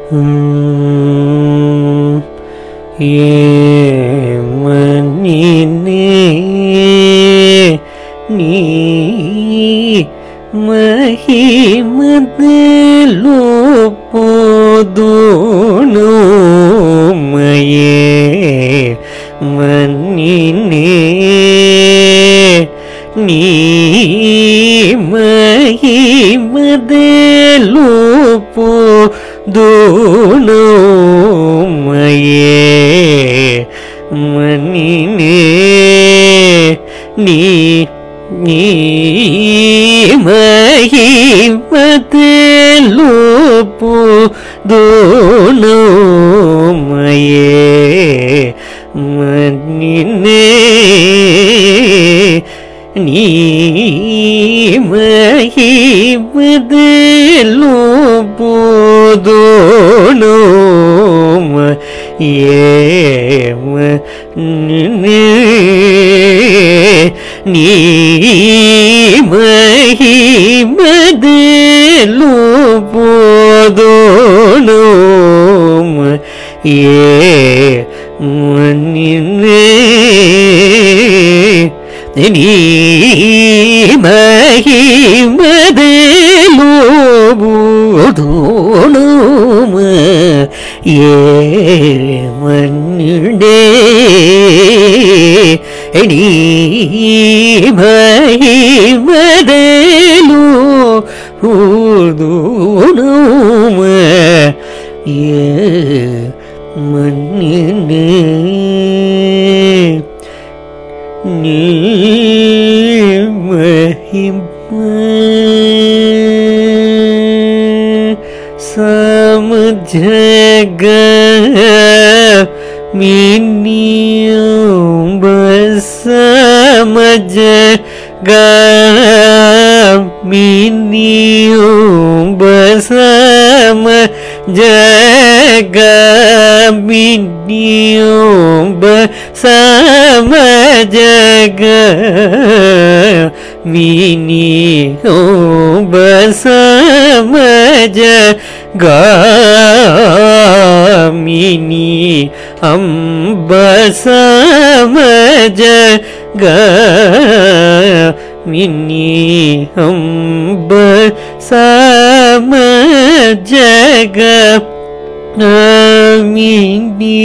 மண்ணினே நீ மகிமதலோ போதுணுமையே மண்ணினே நீ மகிமதலோ போதுணுமையே மண்ணினே நீ மகிமதலோ போதுணுமையே மண்ணினே நீ மகிமதலோ போதுணுமையே மண்ணினே நீ மகிமதலோ போதுணுமையே மண்ணினே நீ மகிமதலோ போதுணுமையே மண்ணினே நீ மகிமதலோ போதுணுமையே மண்ணினே நீ समझग मिनियों समझ मिनियों समझ मिनियों समझ मिनियों समझ मिनी अम्ब समझ मिनी अम्ब समझ मिनी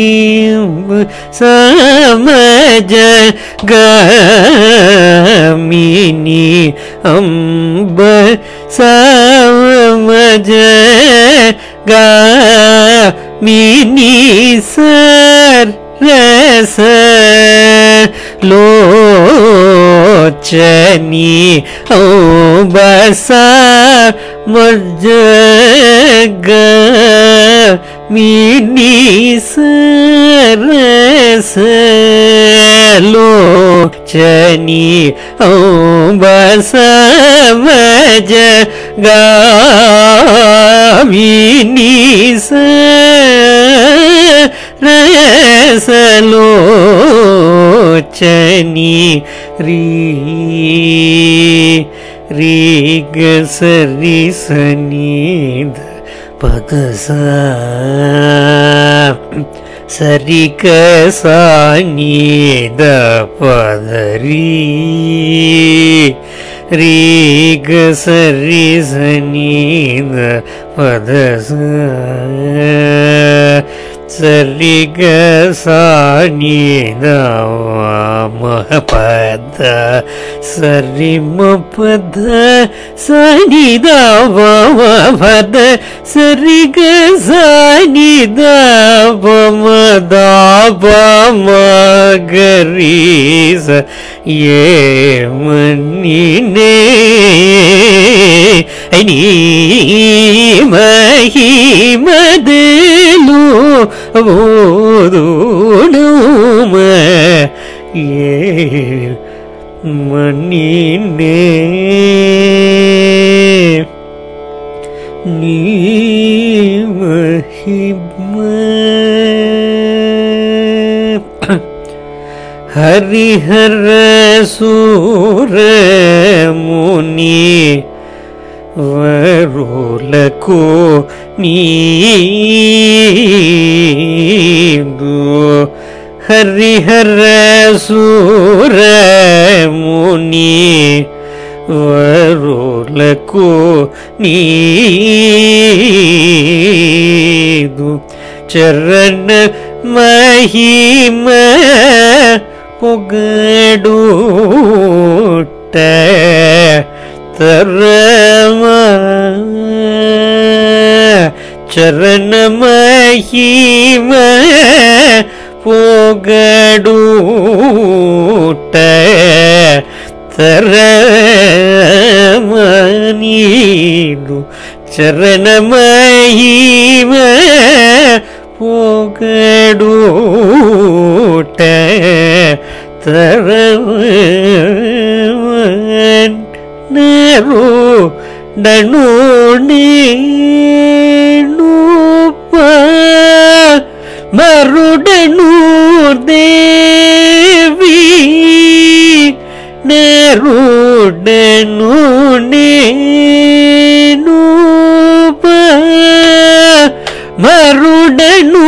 समझ मिनी अम्ब समझ मिनी सरस लोचनी बसा मज मिनी सरस लोचनी बसा मज मिनी सरस लोचनी री ग सरी सनी पद सरी क सानी द पद री ग सरी सनी द पद सरी ग सानी द म पद सरी म पद सानी द पद सरी ग सानी द म द प म गरी स ये मन्निने नी महिमदलु बोधुनुमये मन्निने नी महिम हरिहर सूर मुनि వరులకు నీదు హరిహర సూరముని వరులకు నీదు చరణ మహిమ పొగడుట తరమ చరణ మహిమ పొగడుట తరమనీదు చరణ మహిమ పొగడుట తరమనరు డను నేను మరుడను దేవి నెరుడను నేను మరుడను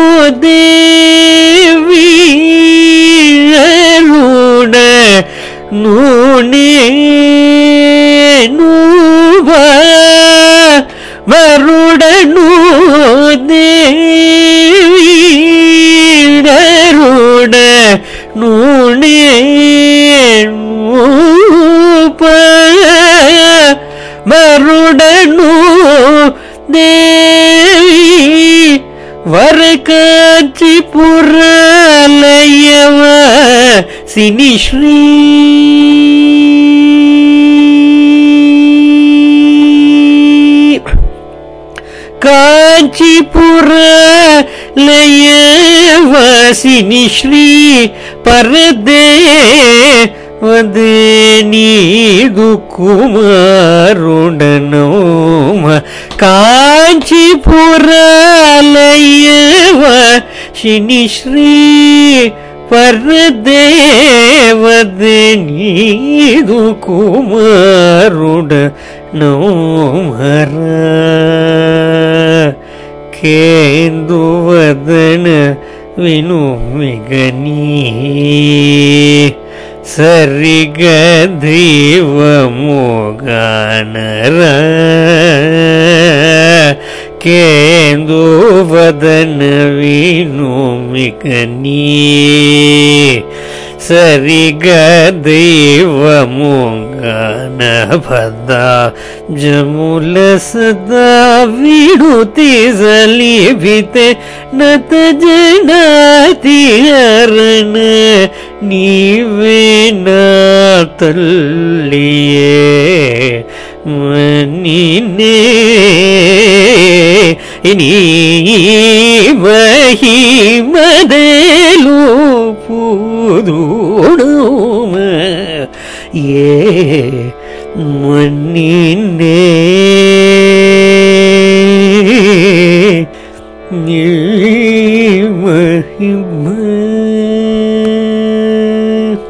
దేవి నెరుడను నేను మరుడను దేవి నెరుడను నేను మరుడను దేవి వరకాంచీపురాలయవ సినిశ్రీ కాంచీపురాలయవాసిని శ్రీ పరదేవదేనీదు కుమారుడనోమ కాంచీపురాలయవాసిని శ్రీ పరదేవదేనీదు కుమారుడనోమర కేందువదన వినుమిగనీ సరిగద్రీవముగానరా కేందువదన వినుమిగనీ సరిగద్రీవముగాన భదా జముల సదా విడుతి సలిభితే నత జనాతి హరణ నీవే నా తల్లియే మనినే నీ మహిమదలు పూదుడుమ ఏ మనినే